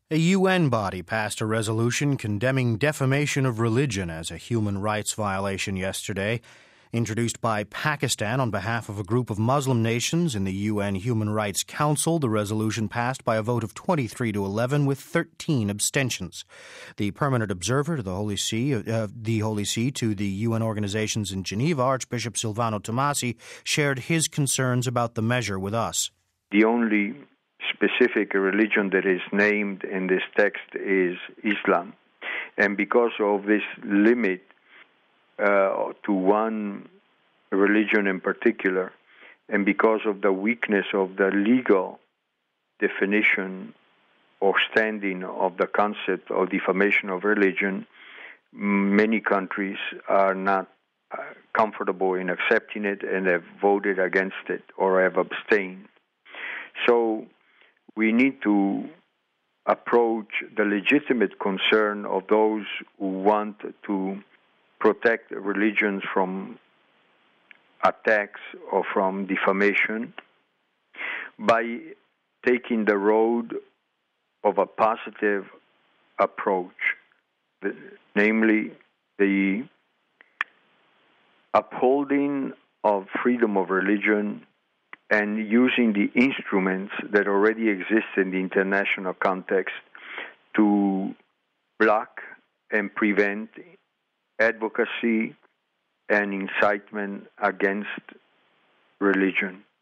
A UN body passed a resolution condemning defamation of religion as a human rights violation yesterday. Introduced by Pakistan on behalf of a group of Muslim nations in the UN Human Rights Council, the resolution passed by a vote of 23-11 with 13 abstentions. The permanent observer to the Holy See to the UN organizations in Geneva, Archbishop Silvano Tomasi, shared his concerns about the measure with us. The only specific religion that is named in this text is Islam. And because of this limit to one religion in particular, and because of the weakness of the legal definition or standing of the concept of defamation of religion, many countries are not comfortable in accepting it and have voted against it or have abstained. So we need to approach the legitimate concern of those who want to protect religions from attacks or from defamation by taking the road of a positive approach, namely the upholding of freedom of religion and using the instruments that already exist in the international context to block and prevent advocacy and incitement against religion.